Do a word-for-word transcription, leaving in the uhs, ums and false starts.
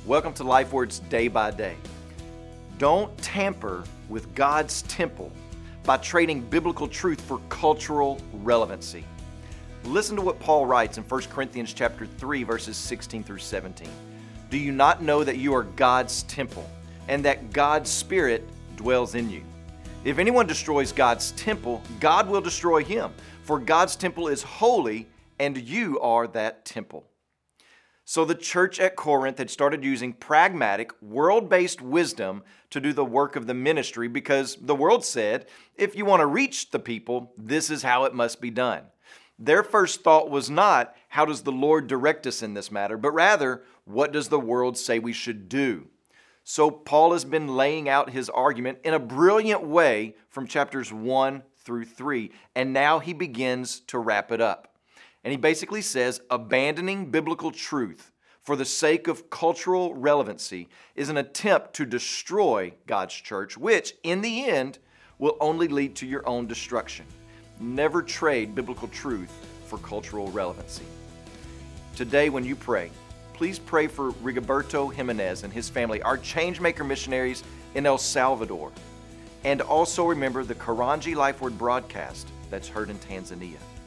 Welcome to LifeWords Day by Day. Don't tamper with God's temple by trading biblical truth for cultural relevancy. Listen to what Paul writes in First Corinthians chapter three, verses sixteen through seventeen. Do you not know that you are God's temple and that God's Spirit dwells in you? If anyone destroys God's temple, God will destroy him, for God's temple is holy and you are that temple. So the church at Corinth had started using pragmatic, world-based wisdom to do the work of the ministry because the world said, if you want to reach the people, this is how it must be done. Their first thought was not, how does the Lord direct us in this matter, but rather, what does the world say we should do? So Paul has been laying out his argument in a brilliant way from chapters one through three, and now he begins to wrap it up. And he basically says, abandoning biblical truth for the sake of cultural relevancy is an attempt to destroy God's church, which, in the end, will only lead to your own destruction. Never trade biblical truth for cultural relevancy. Today, when you pray, please pray for Rigoberto Jimenez and his family, our Changemaker missionaries in El Salvador. And also remember the Karanji LifeWord broadcast that's heard in Tanzania.